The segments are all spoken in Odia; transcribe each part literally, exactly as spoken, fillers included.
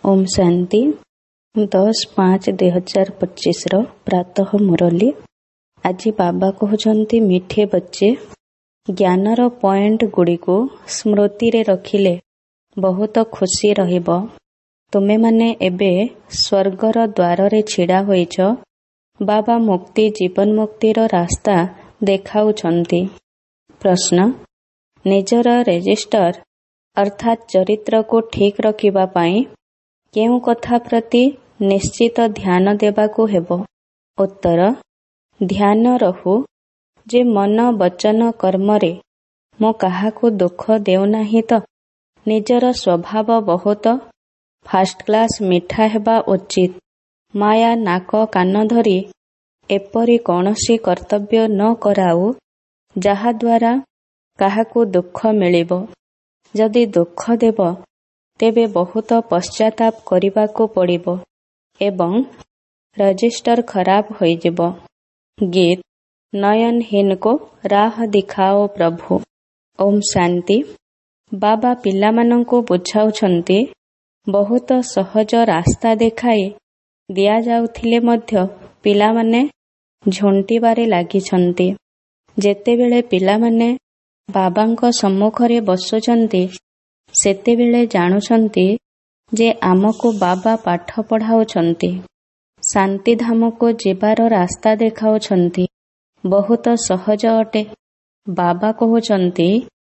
ओम शांति। दस पाँच दुई हजार पच्चीस प्रातः मुरली। आज बाबा कहते मिठे बच्चे ज्ञानर पॉइंट गुड़ी को स्मृति रे रखिले बहुत खुशी रहिबो। तुमे माने एबे स्वर्गर द्वार रे छिड़ा होइछ। बाबा मुक्ति जीवन मुक्तिर रास्ता देखाउछंती। प्रश्न, निजर रेजिस्टर अर्थात चरित्र को ठीक रखिबा पाई केउ कथा प्रति निश्चित ध्यान देबाकू हेबो। उत्तर, ध्यान रहू जे मन वचन कर्मरे मो काहाकू दुख देउ नाही तो। निजर स्वभाव बहुत फास्ट क्लास मिठा हेबा उचित। माया नाक कान धरी एपरी कौनसी कर्तव्य न कराऊ जहा द्वारा काहाकू दुख मिलिबो। जदि दुख देब तेबे बहुत पश्चाताप करिबाकू पड़िबो एवं रजिस्टर खराब होइजिबो। गीत नयनहीन को राह दिखाओ प्रभु। ओम शांति। बाबा पिलामानंकु बुझाउछंती बहुत सहज रास्ता देखाई दिया जाउथिले मध्य पिलामाने झुंटिबारे लागिछंती। जेतेबेले पिलामाने बाबांको सम्मुखरे बसुछंती सेतेबेले जानुछंती जे आमको बाबा पाठ पढ़ाउछंती, शांति धाम को जीवार रास्ता देखाउछंती। बहुत सहज अटे। बाबा कहउछंती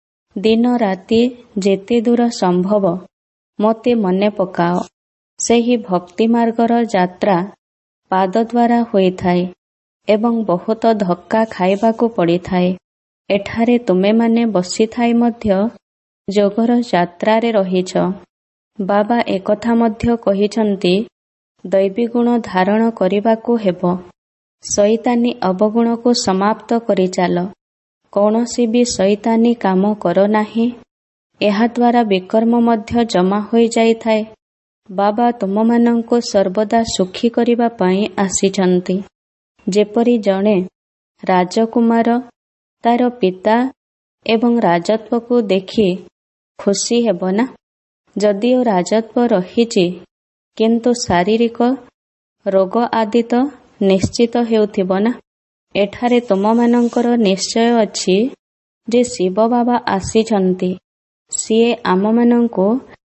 दिन राति जेते दूर संभव मोते मने पकाओ। सेही भक्ति मार्गर यात्रा पाद द्वारा होई थाए एवं बहुत धक्का खाइबाकू पड़ी थाए। एठारे तुमे माने बसी थाई मध्य जोगर यात्रा रे रहिछ। बाबा एकथा मध्य कहिछंती दैवी गुण धारण करिबाकू हेबो। शैतानी अवगुण को समाप्त करि चाल। कौनसी भी शैतानी काम करो नाही। एहा द्वारा विकर्म मध्य जमा होई जाई थाए। बाबा तुममानंको सर्वदा सुखी करिबा पई आसीछंती। जेपरि जणे राजकुमार तार पिता एवं राजत्व को देखी खुशी हेबो ना। जदिओ राजत्व रहिछि किंतु शारीरिक रोग आदि तो निश्चित हेउथिबो ना। एठारे तुममानंकर निश्चय अछि जे शिव बाबा आसीछंती। सिए आममानंको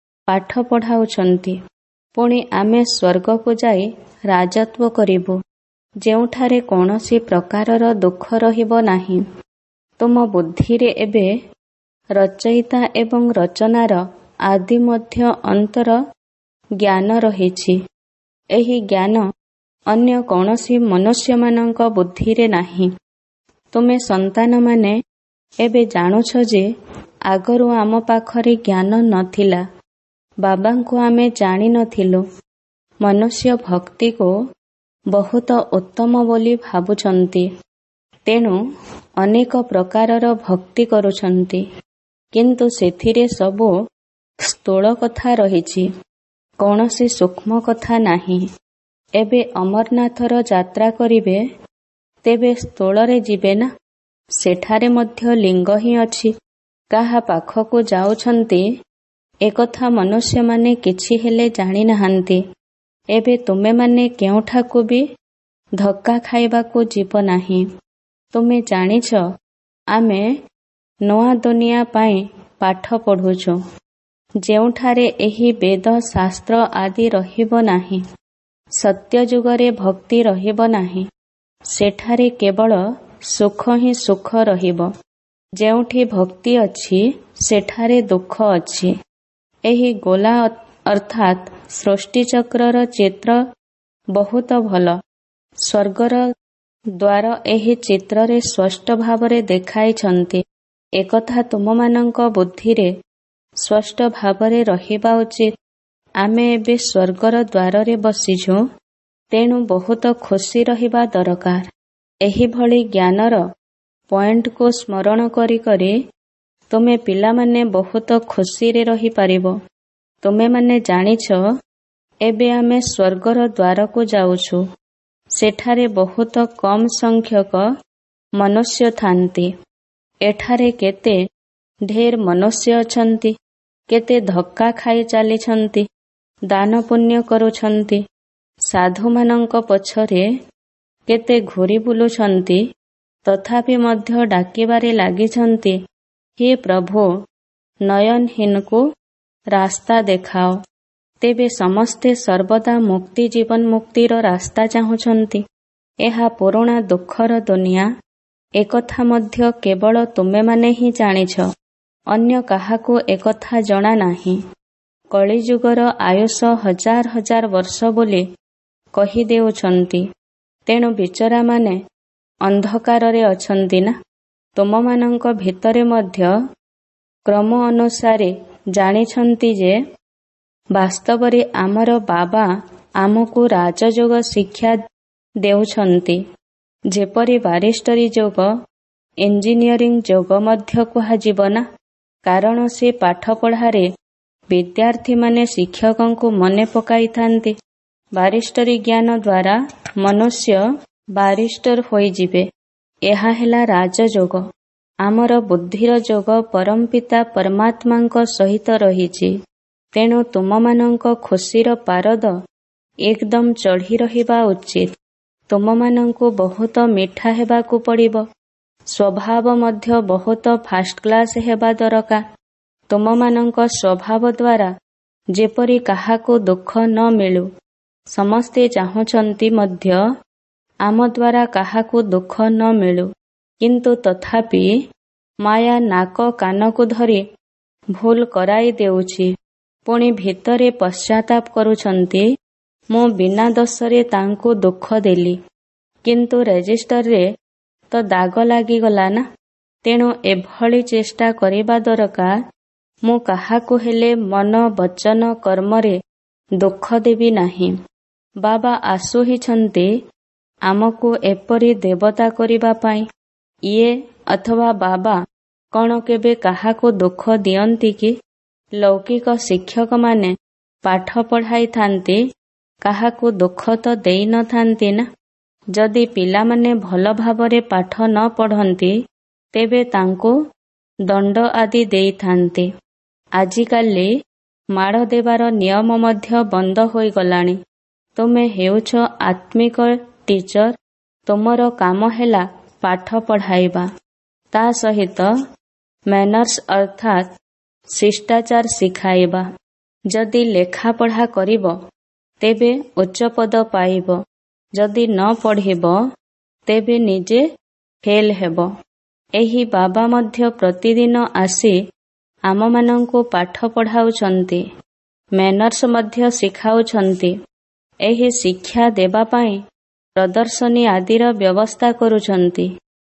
पाठ पढ़ाउछंती। पुणी आमे स्वर्ग को जाई राजत्व करिबु जेउठारे कौनसी प्रकारर दुख रहिबो नाही। तुम बुद्धि रे एबे रचयिता एवं रचनार आदि मध्य अंतर ज्ञान रहिछि। एही ज्ञान अन्य कौनसी मनुष्य मानक बुद्धि रे नाही। तुमे संतान माने एबे जानुछ जे आगरु आम पाखरे ज्ञान नथिला। बाबांको आमे जानि नथिलु। मनुष्य भक्ति को बहुत उत्तम बोली भाबुछंती। तेणु अनेक प्रकारर भक्ति करुछंती किंतु सेथिरे सबु स्थूल कथा रहिछि, कौनसी सूक्ष्म कथा नाही। एबे अमरनाथर यात्रा करिबे तेबे स्थूल रे जिबे ना। सेठारे मध्य लिंग ही अछि। काहा पाखकु जाउछंती एकथा मनुष्य माने किछि हेले जानि नाहांती। एबे तुमे माने केउठाकु भी धक्का खाइबाकू जीव नाही। तुमे जानिछ आमे नोआ दुनिया पाई पाठ पढ़ुछु जेउठारे एही वेद शास्त्र आदि रहिबो नाही। सत्य जुगरे भक्ति रहिबो नाही। सेठारे केवल सुख ही सुख रहिबो। जेउठी भक्ति अछि सेठारे दुख अछि। एही गोला अर्थात सृष्टि चक्रर चित्र बहुत भल। स्वर्गर द्वार एही चित्ରରେ स्पष्ट भावरे देखाइछंती। एकथा तुममानंक बुद्धि रे स्पष्ट भावरे रहिबा उचित। आमे एबे स्वर्गर द्वार रे बसिछु तेणु बहुत खुशी रहिबा दरकार। एही भली ज्ञानर पॉइंट को स्मरण करी करी तुमे पिला माने बहुत खुशी रे रहि पारिबो। तुमे माने जानिछ एबे आमे स्वर्गर द्वार को जाउछु। सेठारे बहुत कम संख्यक मनुष्य थांती। एठारे केते ढेर मनुष्य अछंती। केते धक्का खाई चलीछंती। ଦାନ ପୁଣ୍ୟ କରୁଛନ୍ତି, ସାଧୁମାନଙ୍କ ପଛରେ କେତେ ଘୁରି ବୁଲୁଛନ୍ତି, ତଥାପି ମଧ୍ୟ ଡାକିବାରେ ଲାଗିଛନ୍ତି, ହେ ପ୍ରଭୁ, ନୟନହୀନକୁ ରାସ୍ତା ଦେଖାଅ। ତେବେ ସମସ୍ତେ ସର୍ବଦା ମୁକ୍ତି ଜୀବନ ମୁକ୍ତିର ରାସ୍ତା ଚାହୁଁଛନ୍ତି। ଏହା ପୁରୁଣା ଦୁଃଖର ଦୁନିଆ। ଏକଥା ମଧ୍ୟ କେବଳ ତୁମେମାନେ ହିଁ ଜାଣିଛ, ଅନ୍ୟ କାହାକୁ ଏକଥା ଜଣା ନାହିଁ। କଳିଯୁଗର ଆୟୁଷ ହଜାର ହଜାର ବର୍ଷ ବୋଲି କହିଦେଉଛନ୍ତି, ତେଣୁ ବିଚରାମାନେ ଅନ୍ଧକାରରେ ଅଛନ୍ତି ନା। ତୁମମାନଙ୍କ ଭିତରେ ମଧ୍ୟ କ୍ରମ ଅନୁସାରେ ଜାଣିଛନ୍ତି ଯେ ବାସ୍ତବରେ ଆମର ବାବା ଆମକୁ ରାଜଯୋଗ ଶିକ୍ଷା ଦେଉଛନ୍ତି, ଯେପରି ବାରିଷ୍ଟରୀ ଯୋଗ, ଇଞ୍ଜିନିୟରିଂ ଯୋଗ ମଧ୍ୟ କୁହାଯିବ ନା। କାରଣ ସେ ପାଠପଢ଼ାରେ ବିଦ୍ୟାର୍ଥୀମାନେ ଶିକ୍ଷକଙ୍କୁ ମନେ ପକାଇଥାନ୍ତି। ବାରିଷ୍ଟରୀ ଜ୍ଞାନ ଦ୍ୱାରା ମନୁଷ୍ୟ ବାରିଷ୍ଟର ହୋଇଯିବେ। ଏହା ହେଲା ରାଜଯୋଗ। ଆମର ବୁଦ୍ଧିର ଯୋଗ ପରମପିତା ପରମାତ୍ମାଙ୍କ ସହିତ ରହିଛି। ତେଣୁ ତୁମମାନଙ୍କ ଖୁସିର ପାରଦ ଏକଦମ ଚଢ଼ି ରହିବା ଉଚିତ। ତୁମମାନଙ୍କୁ ବହୁତ ମିଠା ହେବାକୁ ପଡ଼ିବ। ସ୍ୱଭାବ ମଧ୍ୟ ବହୁତ ଫାଷ୍ଟ କ୍ଲାସ ହେବା ଦରକାର। ତୁମମାନଙ୍କ ସ୍ୱଭାବ ଦ୍ୱାରା ଯେପରି କାହାକୁ ଦୁଃଖ ନ ମିଳୁ। ସମସ୍ତେ ଚାହୁଁଛନ୍ତି ମଧ୍ୟ ଆମ ଦ୍ୱାରା କାହାକୁ ଦୁଃଖ ନ ମିଳୁ, କିନ୍ତୁ ତଥାପି ମାୟା ନାକ କାନକୁ ଧରି ଭୁଲ କରାଇ ଦେଉଛି। ପୁଣି ଭିତରେ ପଶ୍ଚାତାପ କରୁଛନ୍ତି, ମୁଁ ବିନା ଦୋଷରେ ତାଙ୍କୁ ଦୁଃଖ ଦେଲି, କିନ୍ତୁ ରେଜିଷ୍ଟରରେ ତ ଦାଗ ଲାଗିଗଲା ନା। ତେଣୁ ଏଭଳି ଚେଷ୍ଟା କରିବା ଦରକାର, ମୁଁ କାହାକୁ ହେଲେ ମନ ବଚନ କର୍ମରେ ଦୁଃଖ ଦେବି ନାହିଁ। ବାବା ଆସୁହିଛନ୍ତି ଆମକୁ ଏପରି ଦେବତା କରିବା ପାଇଁ। ଇଏ ଅଥବା ବାବା କ'ଣ କେବେ କାହାକୁ ଦୁଃଖ ଦିଅନ୍ତି କି? ଲୌକିକ ଶିକ୍ଷକମାନେ ପାଠ ପଢ଼ାଇଥାନ୍ତି, କାହାକୁ ଦୁଃଖ ତ ଦେଇନଥାନ୍ତି ନା। ଯଦି ପିଲାମାନେ ଭଲ ଭାବରେ ପାଠ ନ ପଢ଼ନ୍ତି, ତେବେ ତାଙ୍କୁ ଦଣ୍ଡ ଆଦି ଦେଇଥାନ୍ତି। ଆଜିକାଲି ମାଡ଼ ଦେବାର ନିୟମ ମଧ୍ୟ ବନ୍ଦ ହୋଇଗଲାଣି। ତୁମେ ହେଉଛ ଆତ୍ମିକ ଟିଚର। ତୁମର କାମ ହେଲା ପାଠ ପଢ଼ାଇବା, ତା ସହିତ ମ୍ୟାନର୍ସ ଅର୍ଥାତ୍ ଶିଷ୍ଟାଚାର ଶିଖାଇବା। ଯଦି ଲେଖାପଢ଼ା କରିବ, ତେବେ ଉଚ୍ଚ ପଦ ପାଇବ। ଯଦି ନ ପଢ଼ିବ, ତେବେ ନିଜେ ଫେଲ୍ ହେବ। ଏହି ବାବା ମଧ୍ୟ ପ୍ରତିଦିନ ଆସି ଆମମାନଙ୍କୁ ପାଠ ପଢ଼ାଉଛନ୍ତି, ମ୍ୟାନର୍ସ ମଧ୍ୟ ଶିଖାଉଛନ୍ତି। ଏହି ଶିକ୍ଷା ଦେବା ପାଇଁ ପ୍ରଦର୍ଶନୀ ଆଦିର ବ୍ୟବସ୍ଥା କରୁଛନ୍ତି।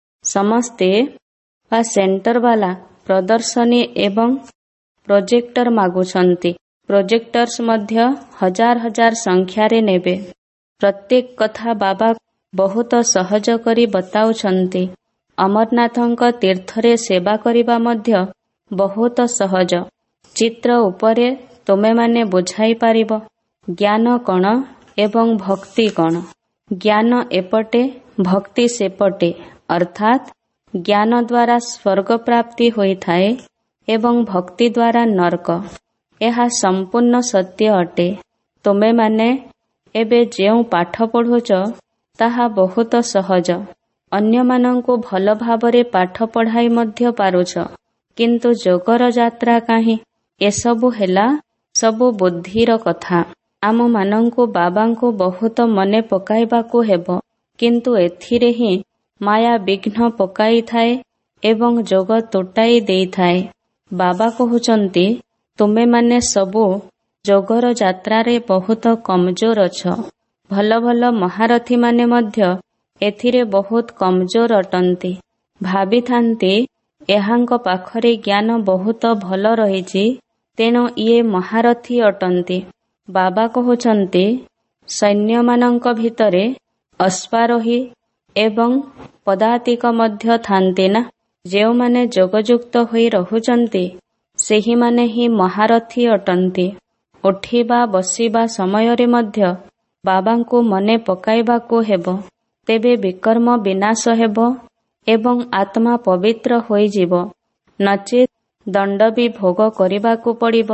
ସମସ୍ତେ ବା ସେଣ୍ଟରବାଲା ପ୍ରଦର୍ଶନୀ ଏବଂ ପ୍ରୋଜେକ୍ଟର ମାଗୁଛନ୍ତି। ପ୍ରୋଜେକ୍ଟର୍ସ ମଧ୍ୟ ହଜାର ହଜାର ସଂଖ୍ୟାରେ ନେବେ। ପ୍ରତ୍ୟେକ କଥା ବାବା ବହୁତ ସହଜ କରି ବତାଉଛନ୍ତି। ଅମରନାଥଙ୍କ ତୀର୍ଥରେ ସେବା କରିବା ମଧ୍ୟ ବହୁତ ସହଜ। ଚିତ୍ର ଉପରେ ତୁମେମାନେ ବୁଝାଇ ପାରିବ ଜ୍ଞାନ କ'ଣ ଏବଂ ଭକ୍ତି କ'ଣ। ଜ୍ଞାନ ଏପଟେ, ଭକ୍ତି ସେପଟେ, ଅର୍ଥାତ୍ ଜ୍ଞାନ ଦ୍ୱାରା ସ୍ୱର୍ଗ ପ୍ରାପ୍ତି ହୋଇଥାଏ ଏବଂ ଭକ୍ତି ଦ୍ୱାରା ନର୍କ। ଏହା ସମ୍ପୂର୍ଣ୍ଣ ସତ୍ୟ ଅଟେ। ତୁମେମାନେ ଏବେ ଯେଉଁ ପାଠ ପଢ଼ୁଛ, ତାହା ବହୁତ ସହଜ। ଅନ୍ୟମାନଙ୍କୁ ଭଲ ଭାବରେ ପାଠ ପଢ଼ାଇ ମଧ୍ୟ ପାରୁଛ, କିନ୍ତୁ ଯୋଗର ଯାତ୍ରା କାହିଁ? ଏସବୁ ହେଲା ସବୁ ବୁଦ୍ଧିର କଥା। ଆମମାନଙ୍କୁ ବାବାଙ୍କୁ ବହୁତ ମନେ ପକାଇବାକୁ ହେବ, କିନ୍ତୁ ଏଥିରେ ହିଁ ମାୟା ବିଘ୍ନ ପକାଇଥାଏ ଏବଂ ଯୋଗ ତୁଟାଇ ଦେଇଥାଏ। ବାବା କହୁଛନ୍ତି, ତୁମେମାନେ ସବୁ ଯୋଗର ଯାତ୍ରାରେ ବହୁତ କମଜୋର ଅଛ। ଭଲ ଭଲ ମହାରଥୀମାନେ ମଧ୍ୟ ଏଥିରେ ବହୁତ କମଜୋର ଅଟନ୍ତି। ଭାବିଥାନ୍ତି ଏହାଙ୍କ ପାଖରେ ଜ୍ଞାନ ବହୁତ ଭଲ ରହିଛି, ତେଣୁ ଇଏ ମହାରଥୀ ଅଟନ୍ତି। ବାବା କହୁଛନ୍ତି, ସୈନ୍ୟମାନଙ୍କ ଭିତରେ ଅଶ୍ୱାରୋହୀ ଏବଂ ପଦାତିକ ମଧ୍ୟ ଥାନ୍ତି ନା। ଯେଉଁମାନେ ଯୋଗଯୁକ୍ତ ହୋଇ ରହୁଛନ୍ତି, ସେହିମାନେ ହିଁ ମହାରଥୀ ଅଟନ୍ତି। ଉଠିବା ବସିବା ସମୟରେ ମଧ୍ୟ ବାବାଙ୍କୁ ମନେ ପକାଇବାକୁ ହେବ। ତେବେ ବିକର୍ମ ବିନାଶ ହେବ ଏବଂ ଆତ୍ମା ପବିତ୍ର ହୋଇଯିବ। ନଚେତ୍ ଦଣ୍ଡ ବି ଭୋଗ କରିବାକୁ ପଡ଼ିବ।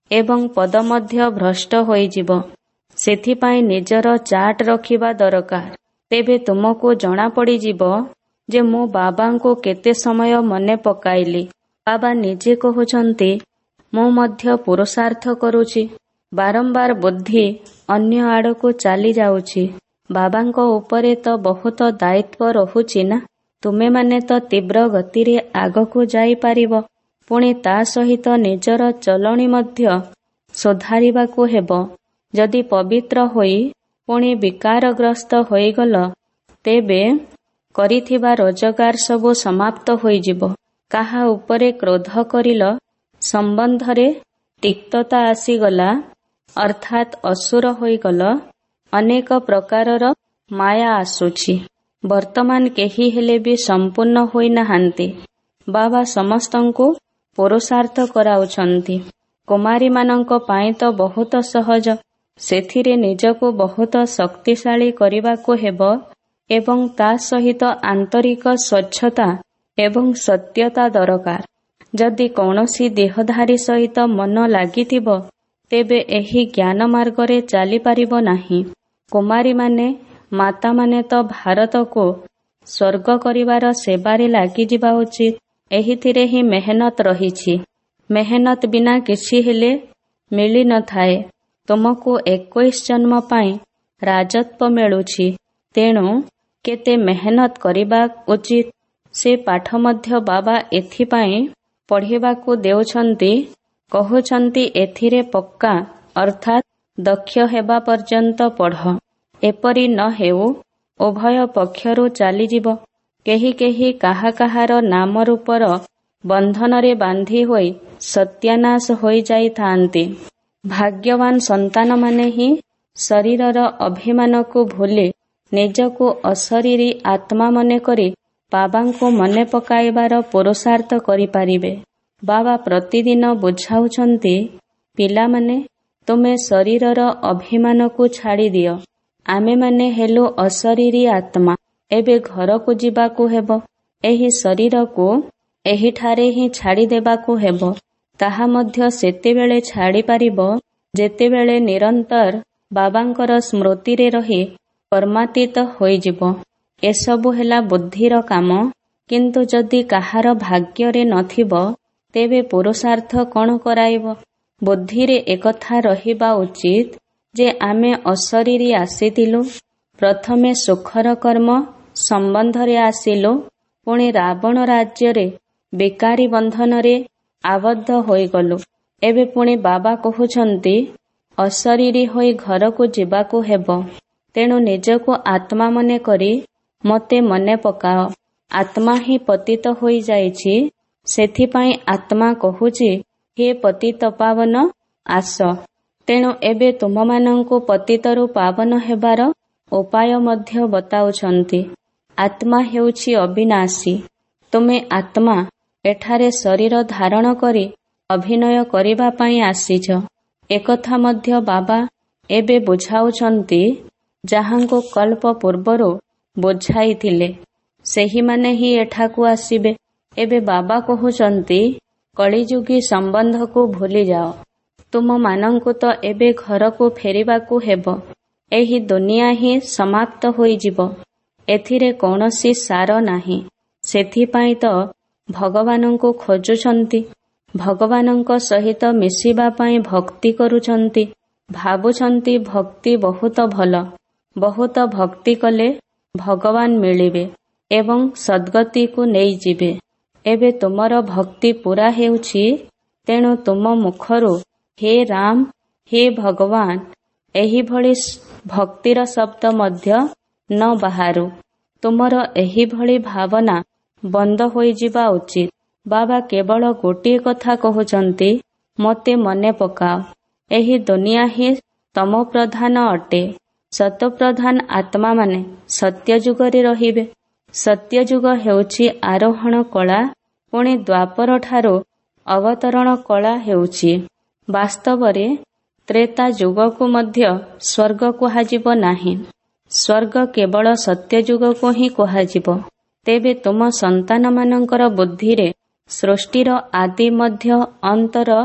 ଏବଂ ପଦ ମଧ୍ୟ ଭ୍ରଷ୍ଟ ହୋଇଯିବ। ସେଥିପାଇଁ ନିଜର ଚାର୍ଟ ରଖିବା ଦରକାର। ତେବେ ତୁମକୁ ଜଣାପଡ଼ିଯିବ ଯେ ମୁଁ ବାବାଙ୍କୁ କେତେ ସମୟ ମନେ ପକାଇଲି। ବାବା ନିଜେ କହୁଛନ୍ତି, ମୁଁ ମଧ୍ୟ ପୁରୁଷାର୍ଥ କରୁଛି। ବାରମ୍ବାର ବୁଦ୍ଧି ଅନ୍ୟ ଆଡ଼କୁ ଚାଲି ଯାଉଛି। ବାବାଙ୍କ ଉପରେ ତ ବହୁତ ଦାୟିତ୍ୱ ରହୁଛି ନା। ତୁମେମାନେ ତ ତୀବ୍ର ଗତିରେ ଆଗକୁ ଯାଇପାରିବ। ପୁଣି ତା ସହିତ ନିଜର ଚଳଣି ମଧ୍ୟ ସୁଧାରିବାକୁ ହେବ। ଯଦି ପବିତ୍ର ହୋଇ ପୁଣି ବିକାରଗ୍ରସ୍ତ ହୋଇଗଲ, ତେବେ କରିଥିବା ରୋଜଗାର ସବୁ ସମାପ୍ତ ହୋଇଯିବ। କାହା ଉପରେ କ୍ରୋଧ କରିଲ, ସମ୍ବନ୍ଧରେ ତିକ୍ତତା ଆସିଗଲା, ଅର୍ଥାତ୍ ଅସୁର ହୋଇଗଲ। ଅନେକ ପ୍ରକାରର ମାୟା ଆସୁଛି। ବର୍ତ୍ତମାନ କେହି ହେଲେ ବି ସମ୍ପୂର୍ଣ୍ଣ ହୋଇନାହାନ୍ତି। ବାବା ସମସ୍ତଙ୍କୁ ପୁରୁଷାର୍ଥ କରାଉଛନ୍ତି। କୁମାରୀମାନଙ୍କ ପାଇଁ ତ ବହୁତ ସହଜ। ସେଥିରେ ନିଜକୁ ବହୁତ ଶକ୍ତିଶାଳୀ କରିବାକୁ ହେବ ଏବଂ ତା ସହିତ ଆନ୍ତରିକ ସ୍ୱଚ୍ଛତା ଏବଂ ସତ୍ୟତା ଦରକାର। ଯଦି କୌଣସି ଦେହଧାରୀ ସହିତ ମନ ଲାଗିଥିବ, ତେବେ ଏହି ଜ୍ଞାନ ମାର୍ଗରେ ଚାଲିପାରିବ ନାହିଁ। କୁମାରୀମାନେ, ମାତାମାନେ ତ ଭାରତକୁ ସ୍ୱର୍ଗ କରିବାର ସେବାରେ ଲାଗିଯିବା ଉଚିତ। ଏହିଥିରେ ହିଁ ମେହନତ ରହିଛି। ମେହନତ ବିନା କିଛି ହେଲେ ମିଳିନଥାଏ। ତୁମକୁ ଏକୋଇଶ ଜନ୍ମ ପାଇଁ ରାଜତ୍ୱ ମିଳୁଛି। ତେଣୁ କେତେ ମେହନତ କରିବା ଉଚିତ, ସେ ପାଠ ମଧ୍ୟ ବାବା ଏଥିପାଇଁ ପଢ଼ିବାକୁ ଦେଉଛନ୍ତି। କହୁଛନ୍ତି ଏଥିରେ ପକ୍କା ଅର୍ଥାତ୍ ଦକ୍ଷ ହେବା ପର୍ଯ୍ୟନ୍ତ ପଢ଼। ଏପରି ନ ହେଉ ଉଭୟ ପକ୍ଷରୁ ଚାଲିଯିବ। କେହି କେହି କାହା କାହାର ନାମ ରୂପର ବନ୍ଧନରେ ବାନ୍ଧି ହୋଇ ସତ୍ୟାନାଶ ହୋଇଯାଇଥାନ୍ତି। ଭାଗ୍ୟବାନ ସନ୍ତାନମାନେ ହିଁ ଶରୀରର ଅଭିମାନକୁ ଭୁଲି ନିଜକୁ ଅଶରୀରୀ ଆତ୍ମା ମନେକରି ବାବାଙ୍କୁ ମନେ ପକାଇବାର ପୁରୁଷାର୍ଥ କରିପାରିବେ। ବାବା ପ୍ରତିଦିନ ବୁଝାଉଛନ୍ତି, ପିଲାମାନେ, ତୁମେ ଶରୀରର ଅଭିମାନକୁ ଛାଡ଼ିଦିଅ। ଆମେମାନେ ହେଲୁ ଅଶରୀରୀ ଆତ୍ମା। ଏବେ ଘରକୁ ଯିବାକୁ ହେବ। ଏହି ଶରୀରକୁ ଏହିଠାରେ ହିଁ ଛାଡ଼ିଦେବାକୁ ହେବ। ତାହା ମଧ୍ୟ ସେତେବେଳେ ଛାଡ଼ିପାରିବ ଯେତେବେଳେ ନିରନ୍ତର ବାବାଙ୍କର ସ୍ମୃତିରେ ରହି କର୍ମାତୀତ ହୋଇଯିବ। ଏସବୁ ହେଲା ବୁଦ୍ଧିର କାମ। କିନ୍ତୁ ଯଦି କାହାର ଭାଗ୍ୟରେ ନଥିବ, ତେବେ ପୁରୁଷାର୍ଥ କ'ଣ କରାଇବ? ବୁଦ୍ଧିରେ ଏକଥା ରହିବା ଉଚିତ ଯେ ଆମେ ଅଶରୀରୀ ଆସିଥିଲୁ। ପ୍ରଥମେ ସୁଖର କର୍ମ ସମ୍ବନ୍ଧରେ ଆସିଲୁ, ପୁଣି ରାବଣ ରାଜ୍ୟରେ ବେକାରୀ ବନ୍ଧନରେ ଆବଦ୍ଧ ହୋଇଗଲୁ। ଏବେ ପୁଣି ବାବା କହୁଛନ୍ତି ଅଶରୀରୀ ହୋଇ ଘରକୁ ଯିବାକୁ ହେବ। ତେଣୁ ନିଜକୁ ଆତ୍ମା ମନେ କରି ମୋତେ ମନେ ପକାଅ। ଆତ୍ମା ହିଁ ପତିତ ହୋଇଯାଇଛି। ସେଥିପାଇଁ ଆତ୍ମା କହୁଛି, ହେ ପତିତ ପାବନ, ଆସ। ତେଣୁ ଏବେ ତୁମମାନଙ୍କୁ ପତିତରୁ ପାବନ ହେବାର ଉପାୟ ମଧ୍ୟ ବତାଉଛନ୍ତି। ଆତ୍ମା ହେଉଛି ଅବିନାଶୀ। ତୁମେ ଆତ୍ମା ଏଠାରେ ଶରୀର ଧାରଣ କରି ଅଭିନୟ କରିବା ପାଇଁ ଆସିଛ। ଏକଥା ମଧ୍ୟ ବାବା ଏବେ ବୁଝାଉଛନ୍ତି। ଯାହାଙ୍କୁ କଳ୍ପ ପୂର୍ବରୁ ବୁଝାଇଥିଲେ, ସେହିମାନେ ହିଁ ଏଠାକୁ ଆସିବେ। ଏବେ ବାବା କହୁଛନ୍ତି, କଳିଯୁଗୀ ସମ୍ବନ୍ଧକୁ ଭୁଲିଯାଅ। ତୁମମାନଙ୍କୁ ତ ଏବେ ଘରକୁ ଫେରିବାକୁ ହେବ। ଏହି ଦୁନିଆ ହିଁ ସମାପ୍ତ ହୋଇଯିବ। ଏଥିରେ କୌଣସି ସାର ନାହିଁ। ସେଥିପାଇଁ ତ ଭଗବାନଙ୍କୁ ଖୋଜୁଛନ୍ତି। ଭଗବାନଙ୍କ ସହିତ ମିଶିବା ପାଇଁ ଭକ୍ତି କରୁଛନ୍ତି। ଭାବୁଛନ୍ତି ଭକ୍ତି ବହୁତ ଭଲ। ବହୁତ ଭକ୍ତି କଲେ ଭଗବାନ ମିଳିବେ ଏବଂ ସଦ୍ଗତିକୁ ନେଇଯିବେ। ଏବେ ତୁମର ଭକ୍ତି ପୂରା ହେଉଛି। ତେଣୁ ତୁମ ମୁଖରୁ ହେ ରାମ, ହେ ଭଗବାନ ଏହିଭଳି ଭକ୍ତିର ଶବ୍ଦ ମଧ୍ୟ ନ ବାହାରୁ। ତୁମର ଏହିଭଳି ଭାବନା ବନ୍ଦ ହୋଇଯିବା ଉଚିତ। ବାବା କେବଳ ଗୋଟିଏ କଥା କହୁଛନ୍ତି, ମୋତେ ମନେ ପକାଅ। ଏହି ଦୁନିଆ ହିଁ ତମ ପ୍ରଧାନ ଅଟେ। ସତପ୍ରଧାନ ଆତ୍ମାମାନେ ସତ୍ୟଯୁଗରେ ରହିବେ। ସତ୍ୟଯୁଗ ହେଉଛି ଆରୋହଣ କଳା, ପୁଣି ଦ୍ୱାପରଠାରୁ ଅବତରଣ କଳା ହେଉଛି। ବାସ୍ତବରେ ତ୍ରେତା ଯୁଗକୁ ମଧ୍ୟ ସ୍ୱର୍ଗ କୁହାଯିବ ନାହିଁ। ସ୍ୱର୍ଗ କେବଳ ସତ୍ୟଯୁଗକୁ ହିଁ କୁହାଯିବ। ତେବେ ତୁମ ସନ୍ତାନମାନଙ୍କର ବୁଦ୍ଧିରେ ସୃଷ୍ଟିର ଆଦି ମଧ୍ୟ ଅନ୍ତର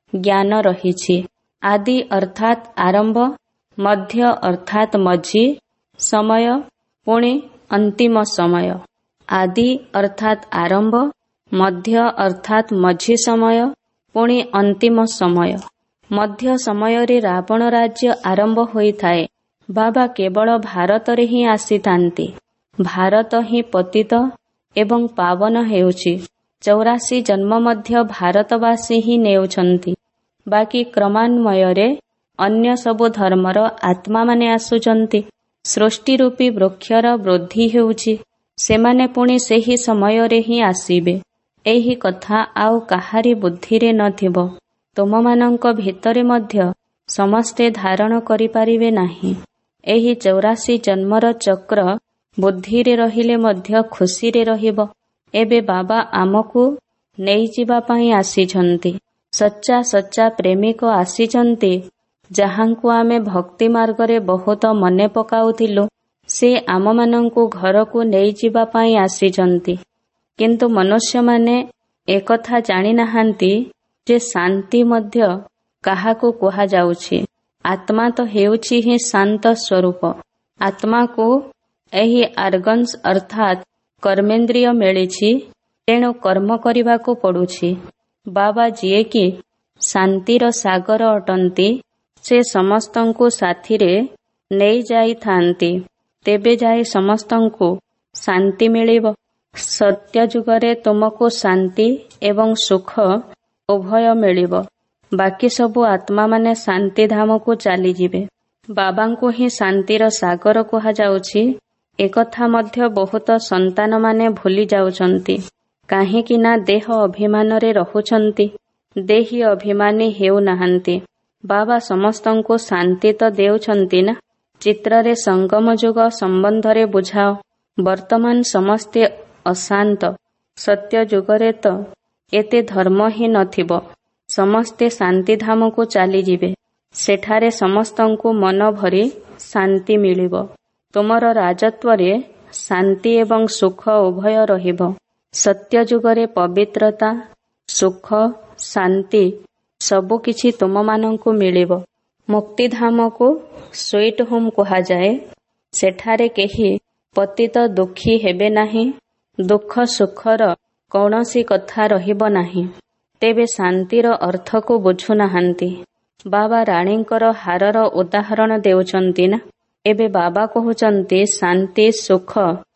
ଜ୍ଞାନ ରହିଛି। ଆଦି ଅର୍ଥାତ୍ ଆରମ୍ଭ, ମଧ୍ୟ ଅର୍ଥାତ୍ ମଝି ସମୟ, ପୁଣି ଅନ୍ତିମ ସମୟ। ଆଦି ଅର୍ଥାତ୍ ଆରମ୍ଭ, ମଧ୍ୟ ଅର୍ଥାତ୍ ମଝି ସମୟ, ପୁଣି ଅନ୍ତିମ ସମୟ। ମଧ୍ୟ ସମୟରେ ରାବଣ ରାଜ୍ୟ ଆରମ୍ଭ ହୋଇଥାଏ। ବାବା କେବଳ ଭାରତରେ ହିଁ ଆସିଥାନ୍ତି। ଭାରତ ହିଁ ପତିତ ଏବଂ ପାବନ ହେଉଛି। ଚୌରାଶୀ ଜନ୍ମ ମଧ୍ୟ ଭାରତବାସୀ ହିଁ ନେଉଛନ୍ତି। ବାକି କ୍ରମାନ୍ୱୟରେ ଅନ୍ୟ ସବୁ ଧର୍ମର ଆତ୍ମାମାନେ ଆସୁଛନ୍ତି। ସୃଷ୍ଟି ରୂପୀ ବୃକ୍ଷର ବୃଦ୍ଧି ହେଉଛି। ସେମାନେ ପୁଣି ସେହି ସମୟରେ ହିଁ ଆସିବେ। ଏହି କଥା ଆଉ କାହାରି ବୁଦ୍ଧିରେ ନଥିବ। ତୁମମାନଙ୍କ ଭିତରେ ମଧ୍ୟ ସମସ୍ତେ ଧାରଣ କରିପାରିବେ ନାହିଁ। ଏହି ଚୌରାଶୀ ଜନ୍ମର ଚକ୍ର ବୁଦ୍ଧିରେ ରହିଲେ ମଧ୍ୟ ଖୁସିରେ ରହିବ। ଏବେ ବାବା ଆମକୁ ନେଇଯିବା ପାଇଁ ଆସିଛନ୍ତି। ସଚ୍ଚା ସଚ୍ଚା ପ୍ରେମିକ ଆସିଛନ୍ତି। ଯାହାଙ୍କୁ ଆମେ ଭକ୍ତି ମାର୍ଗରେ ବହୁତ ମନେ ପକାଉଥିଲୁ, ସେ ଆମମାନଙ୍କୁ ଘରକୁ ନେଇଯିବା ପାଇଁ ଆସିଛନ୍ତି। କିନ୍ତୁ ମନୁଷ୍ୟମାନେ ଏକଥା ଜାଣିନାହାନ୍ତି ଯେ ଶାନ୍ତି ମଧ୍ୟ କାହାକୁ କୁହାଯାଉଛି। ଆତ୍ମା ତ ହେଉଛି ହିଁ ଶାନ୍ତ ସ୍ୱରୂପ। ଆତ୍ମାକୁ ଏହି ଆର୍ଗନ୍ସ ଅର୍ଥାତ୍ କର୍ମେନ୍ଦ୍ରିୟ ମିଳିଛି, ତେଣୁ କର୍ମ କରିବାକୁ ପଡୁଛି। ବାବା ଯିଏକି ଶାନ୍ତିର ସାଗର ଅଟନ୍ତି, ସେ ସମସ୍ତଙ୍କୁ ସାଥିରେ ନେଇଯାଇଥାନ୍ତି। ତେବେ ଯାଇ ସମସ୍ତଙ୍କୁ ଶାନ୍ତି ମିଳିବ। ସତ୍ୟ ଯୁଗରେ ତୁମକୁ ଶାନ୍ତି ଏବଂ ସୁଖ ଉଭୟ ମିଳିବ। ବାକି ସବୁ ଆତ୍ମାମାନେ ଶାନ୍ତିଧାମକୁ ଚାଲିଯିବେ। ବାବାଙ୍କୁ ହିଁ ଶାନ୍ତିର ସାଗର କୁହାଯାଉଛି। ଏକଥା ମଧ୍ୟ ବହୁତ ସନ୍ତାନମାନେ ଭୁଲି ଯାଉଛନ୍ତି। କାହିଁକି ନା ଦେହ ଅଭିମାନରେ ରହୁଛନ୍ତି। ଦେହୀ ଅଭିମାନୀ ହେଉନାହାନ୍ତି। ବାବା ସମସ୍ତଙ୍କୁ ଶାନ୍ତି ତ ଦେଉଛନ୍ତି ନା। ଚିତ୍ରରେ ସଙ୍ଗମ ଯୁଗ ସମ୍ବନ୍ଧରେ ବୁଝାଅ। ବର୍ତ୍ତମାନ ସମସ୍ତେ ଅଶାନ୍ତ। ସତ୍ୟ ଯୁଗରେ ତ ଏତେ ଧର୍ମ ହିଁ ନଥିବ। ସମସ୍ତେ ଶାନ୍ତିଧାମକୁ ଚାଲିଯିବେ। ସେଠାରେ ସମସ୍ତଙ୍କୁ ମନ ଭରି ଶାନ୍ତି ମିଳିବ। ତୁମର ରାଜତ୍ୱରେ ଶାନ୍ତି ଏବଂ ସୁଖ ଉଭୟ ରହିବ। ସତ୍ୟ ଯୁଗରେ ପବିତ୍ରତା, ସୁଖ, ଶାନ୍ତି ସବୁକିଛି ତୁମମାନଙ୍କୁ ମିଳିବ। ମୁକ୍ତିଧାମକୁ ସୁଇଟ୍ ହୋମ୍ କୁହାଯାଏ। ସେଠାରେ କେହି ପତିତ ଦୁଃଖୀ ହେବେ ନାହିଁ। ଦୁଃଖ ସୁଖର କୌଣସି କଥା ରହିବ ନାହିଁ। ତେବେ ଶାନ୍ତିର ଅର୍ଥକୁ ବୁଝୁନାହାନ୍ତି। ବାବା ରାଣୀଙ୍କର ହାରର ଉଦାହରଣ ଦେଉଛନ୍ତି ନା। ଏବେ ବାବା କହୁଛନ୍ତି ଶାନ୍ତି ସୁଖ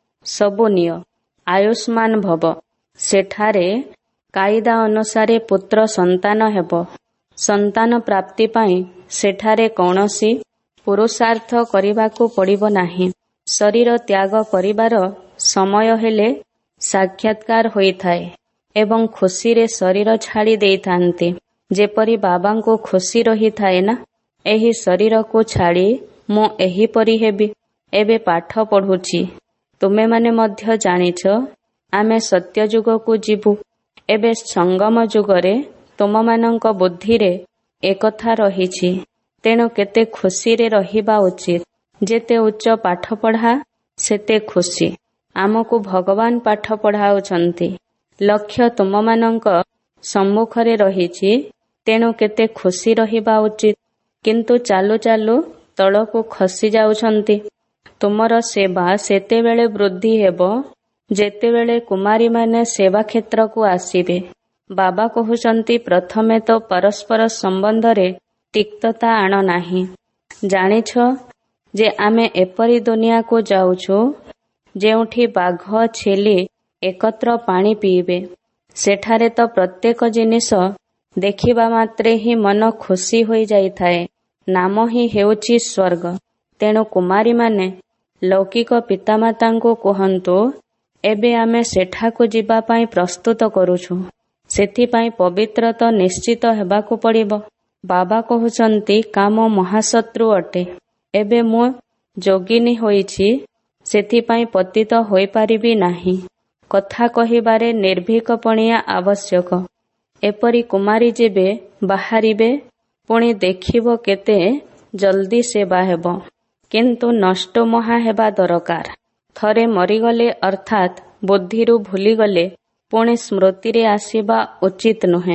ସବୁ ନିଅ, ଆୟୁଷ୍ମାନ ଭବ। ସେଠାରେ କାଇଦା ଅନୁସାରେ ପୁତ୍ର ସନ୍ତାନ ହେବ। ସନ୍ତାନ ପ୍ରାପ୍ତି ପାଇଁ ସେଠାରେ କୌଣସି ପୁରୁଷାର୍ଥ କରିବାକୁ ପଡ଼ିବ ନାହିଁ। ଶରୀର ତ୍ୟାଗ କରିବାର ସମୟ ହେଲେ ସାକ୍ଷାତକାର ହୋଇଥାଏ ଏବଂ ଖୁସିରେ ଶରୀର ଛାଡ଼ି ଦେଇଥାନ୍ତି। ଯେପରି ବାବାଙ୍କୁ ଖୁସି ରହିଥାଏ ନା, ଏହି ଶରୀରକୁ ଛାଡ଼ି ମୁଁ ଏହିପରି ହେବି। ଏବେ ପାଠ ପଢ଼ୁଛି। ତୁମେମାନେ ମଧ୍ୟ ଜାଣିଛ ଆମେ ସତ୍ୟ ଯୁଗକୁ ଯିବୁ। ଏବେ ସଙ୍ଗମ ଯୁଗରେ ତୁମମାନଙ୍କ ବୁଦ୍ଧିରେ ଏକଥା ରହିଛି। ତେଣୁ କେତେ ଖୁସିରେ ରହିବା ଉଚିତ। ଯେତେ ଉଚ୍ଚ ପାଠ ପଢ଼ା ସେତେ ଖୁସି। ଆମକୁ ଭଗବାନ ପାଠ ପଢ଼ାଉଛନ୍ତି। ଲକ୍ଷ୍ୟ ତୁମମାନଙ୍କ ସମ୍ମୁଖରେ ରହିଛି। ତେଣୁ କେତେ ଖୁସି ରହିବା ଉଚିତ। କିନ୍ତୁ ଚାଲୁ ଚାଲୁ ତଳକୁ ଖସି ଯାଉଛନ୍ତି। ତୁମର ସେବା ସେତେବେଳେ ବୃଦ୍ଧି ହେବ ଯେତେବେଳେ କୁମାରୀମାନେ ସେବା କ୍ଷେତ୍ରକୁ ଆସିବେ। ବାବା କହୁଛନ୍ତି ପ୍ରଥମେ ତ ପରସ୍ପର ସମ୍ବନ୍ଧରେ ତିକ୍ତତା ଆଣ ନାହିଁ। ଜାଣିଛ ଯେ ଆମେ ଏପରି ଦୁନିଆକୁ ଯାଉଛୁ ଯେଉଁଠି ବାଘ ଛେଳି ଏକତ୍ର ପାଣି ପିଇବେ। ସେଠାରେ ତ ପ୍ରତ୍ୟେକ ଜିନିଷ ଦେଖିବା ମାତ୍ରେ ହିଁ ମନ ଖୁସି ହୋଇଯାଇଥାଏ। ନାମ ହିଁ ହେଉଛି ସ୍ୱର୍ଗ। ତେଣୁ କୁମାରୀମାନେ ଲୌକିକ ପିତାମାତାଙ୍କୁ କୁହନ୍ତୁ, ଏବେ ଆମେ ସେଠାକୁ ଯିବା ପାଇଁ ପ୍ରସ୍ତୁତ କରୁଛୁ। ସେଥିପାଇଁ ପବିତ୍ର ତ ନିଶ୍ଚିତ ହେବାକୁ ପଡ଼ିବ। ବାବା କହୁଛନ୍ତି କାମ ମହାଶତ୍ରୁ ଅଟେ। ଏବେ ମୁଁ ଯୋଗିନୀ ହୋଇଛି, ସେଥିପାଇଁ ପତିତ ହୋଇପାରିବି ନାହିଁ। କଥା କହିବାରେ ନିର୍ଭୀକପଣିଆ ଆବଶ୍ୟକ। ଏପରି କୁମାରୀ ଯେବେ ବାହାରିବେ, ପୁଣି ଦେଖିବ କେତେ ଜଲ୍ଦି ସେବା ହେବ। କିନ୍ତୁ ନଷ୍ଟ ମହା ହେବା ଦରକାର। ଥରେ ମରିଗଲେ ଅର୍ଥାତ୍ ବୁଦ୍ଧିରୁ ଭୁଲିଗଲେ ପୁଣି ସ୍ମୃତିରେ ଆସିବା ଉଚିତ ନୁହେଁ।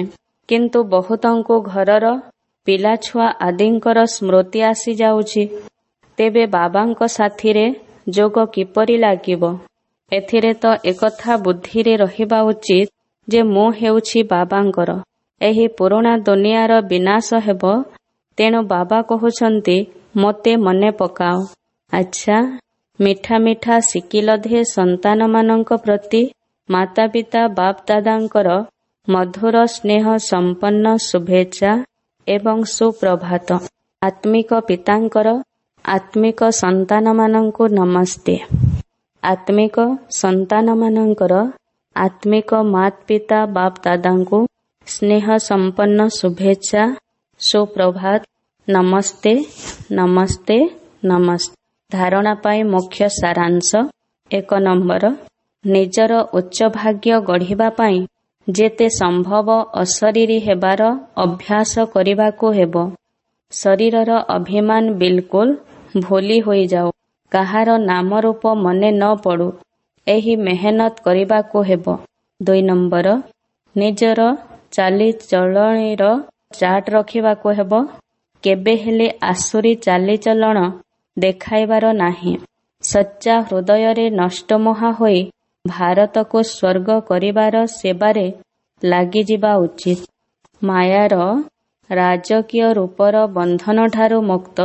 କିନ୍ତୁ ବହୁତଙ୍କୁ ଘରର ପିଲାଛୁଆ ଆଦିଙ୍କର ସ୍ମୃତି ଆସିଯାଉଛି। ତେବେ ବାବାଙ୍କ ସାଥିରେ ଯୋଗ କିପରି ଲାଗିବ? ଏଥିରେ ତ ଏକଥା ବୁଦ୍ଧିରେ ରହିବା ଉଚିତ ଯେ ମୁଁ ହେଉଛି ବାବାଙ୍କର। ଏହି ପୁରୁଣା ଦୁନିଆର ବିନାଶ ହେବ। ତେଣୁ ବାବା କହୁଛନ୍ତି ମୋତେ ମନେ ପକାଅ। ଆଚ୍ଛା, ମିଠା ମିଠା ଶିକିଲଧେ ସନ୍ତାନମାନଙ୍କ ପ୍ରତି ମାତା ପିତା ବାପ ଦାଦାଙ୍କର ମଧୁର ସ୍ନେହ ସମ୍ପନ୍ନ ଶୁଭେଚ୍ଛା ଏବଂ ସୁପ୍ରଭାତ। ଆତ୍ମିକ ପିତାଙ୍କର ଆତ୍ମିକ ସନ୍ତାନମାନଙ୍କୁ ନମସ୍ତେ। ଆତ୍ମିକ ସନ୍ତାନମାନଙ୍କର ଆତ୍ମିକ ମାତ ପିତା ବାପ ଦାଦାଙ୍କୁ ସ୍ନେହ ସମ୍ପନ୍ନ ଶୁଭେଚ୍ଛା, ସୁପ୍ରଭାତ, ନମସ୍ତେ ନମସ୍ତେ ନମସ୍ତେ। ଧାରଣା ପାଇଁ ମୁଖ୍ୟ ସାରାଂଶ। ଏକ ନମ୍ବର, ନିଜର ଉଚ୍ଚ ଭାଗ୍ୟ ଗଢ଼ିବା ପାଇଁ ଯେତେ ସମ୍ଭବ ଅଶରୀରୀ ହେବାର ଅଭ୍ୟାସ କରିବାକୁ ହେବ। ଶରୀରର ଅଭିମାନ ବିଲକୁଲ ଭୁଲି ହୋଇଯାଉ। କାହାର ନାମ ରୂପ ମନେ ନ ପଡ଼ୁ। ଏହି ମେହନତ କରିବାକୁ ହେବ। ଦୁଇ ନମ୍ବର, ନିଜର ଚାଲିଚଳଣିର ଚାର୍ଟ ରଖିବାକୁ ହେବ। କେବେ ହେଲେ ଆସୁରୀ ଚାଲିଚଳଣ ଦେଖାଇବାର ନାହିଁ। ସଚ୍ଚା ହୃଦୟରେ ନଷ୍ଟମୋହା ହୋଇ ଭାରତକୁ ସ୍ୱର୍ଗ କରିବାର ସେବାରେ ଲାଗିଯିବା ଉଚିତ। ମାୟାର ରାଜକୀୟ ରୂପର ବନ୍ଧନଠାରୁ ମୁକ୍ତ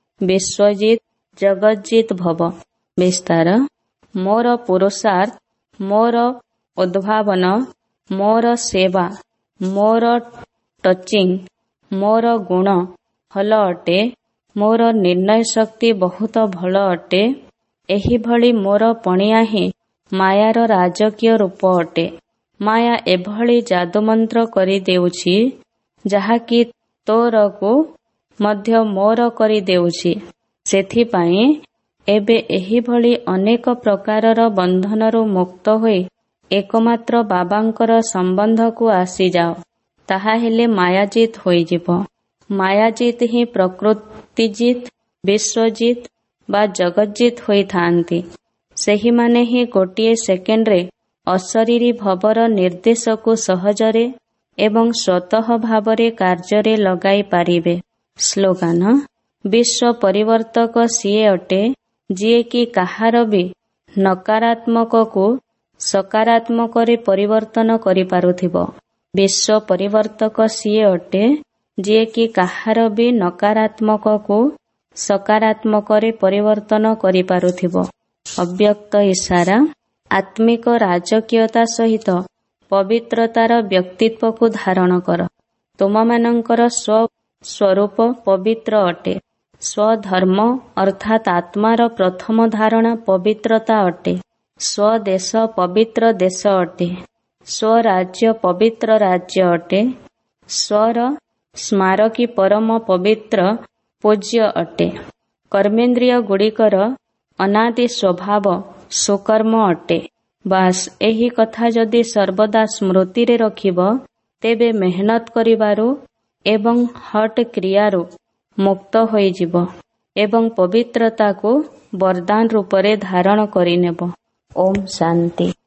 ବିଶ୍ୱଜିତ ଜଗଜ୍ଜିତ ଭବ। ବିସ୍ତାର। ମୋର ପୁରୁଷାର୍ଥ, ମୋର ଉଦ୍ଭାବନ, ମୋର ସେବା, ମୋର ଟଚିଂ, ମୋର ଗୁଣ ଭଲ ଅଟେ। ମୋର ନିର୍ଣ୍ଣୟ ଶକ୍ତି ବହୁତ ଭଲ ଅଟେ। ଏହିଭଳି ମୋର ପଣିଆ ହିଁ ମାୟାର ରାଜକୀୟ ରୂପ ଅଟେ। ମାୟା ଏଭଳି ଯାଦୁମନ୍ତ୍ର କରିଦେଉଛି ଯାହାକି ତୋରକୁ ମଧ୍ୟ ମୋର କରିଦେଉଛି। ସେଥିପାଇଁ ଏବେ ଏହିଭଳି ଅନେକ ପ୍ରକାରର ବନ୍ଧନରୁ ମୁକ୍ତ ହୋଇ ଏକମାତ୍ର ବାବାଙ୍କର ସମ୍ବନ୍ଧକୁ ଆସିଯାଅ। ତାହାହେଲେ ମାୟାଜିତ ହୋଇଯିବ। ମାୟାଜିତ ହିଁ ପ୍ରକୃତିଜିତ, ବିଶ୍ୱଜିତ ବା ଜଗଜ୍ଜିତ ହୋଇଥାନ୍ତି। ସେହିମାନେ ହିଁ ଗୋଟିଏ ସେକେଣ୍ଡରେ ଅଶରୀରୀ ଭବର ନିର୍ଦ୍ଦେଶକୁ ସହଜରେ ଏବଂ ସ୍ୱତଃ ଭାବରେ କାର୍ଯ୍ୟରେ ଲଗାଇ ପାରିବେ। ସ୍ଲୋଗାନ। ବିଶ୍ୱ ପରିବର୍ତ୍ତକ ସିଏ ଅଟେ ଯିଏକି କାହାର ବି ନକାରାତ୍ମକକୁ ସକାରାତ୍ମକରେ ପରିବର୍ତ୍ତନ କରିପାରୁଥିବ। ବିଶ୍ୱ ପରିବର୍ତ୍ତକ ସିଏ ଅଟେ ଯିଏକି କାହାର ବି ନକାରାତ୍ମକକୁ ସକାରାତ୍ମକରେ ପରିବର୍ତ୍ତନ କରିପାରୁଥିବ। ଅବ୍ୟକ୍ତ ଇଶାରା। ଆତ୍ମିକ ରାଜକୀୟତା ସହିତ ପବିତ୍ରତାର ବ୍ୟକ୍ତିତ୍ୱକୁ ଧାରଣ କର। ତୁମମାନଙ୍କର ସ୍ୱସ୍ୱରୂପ ପବିତ୍ର ଅଟେ। ସ୍ୱଧର୍ମ ଅର୍ଥାତ୍ ଆତ୍ମାର ପ୍ରଥମ ଧାରଣା ପବିତ୍ରତା ଅଟେ। ସ୍ୱଦେଶ ପବିତ୍ର ଦେଶ ଅଟେ। ସ୍ୱରାଜ୍ୟ ପବିତ୍ର ରାଜ୍ୟ ଅଟେ। ସ୍ୱର ସ୍ମାରକୀ ପରମ ପବିତ୍ର ପୂଜ୍ୟ ଅଟେ। କର୍ମେନ୍ଦ୍ରିୟ ଗୁଡ଼ିକର ଅନାଦି ସ୍ୱଭାବ ସୁକର୍ମ ଅଟେ। ବାସ୍ ଏହି କଥା ଯଦି ସର୍ବଦା ସ୍ମୃତିରେ ରଖିବ, ତେବେ ମେହନତ କରିବାରୁ ଏବଂ ହଟ୍ କ୍ରିୟାରୁ ମୁକ୍ତ ହୋଇଯିବ ଏବଂ ପବିତ୍ରତାକୁ ବରଦାନ ରୂପରେ ଧାରଣ କରିନେବ। ଓମ୍ ଶାନ୍ତି।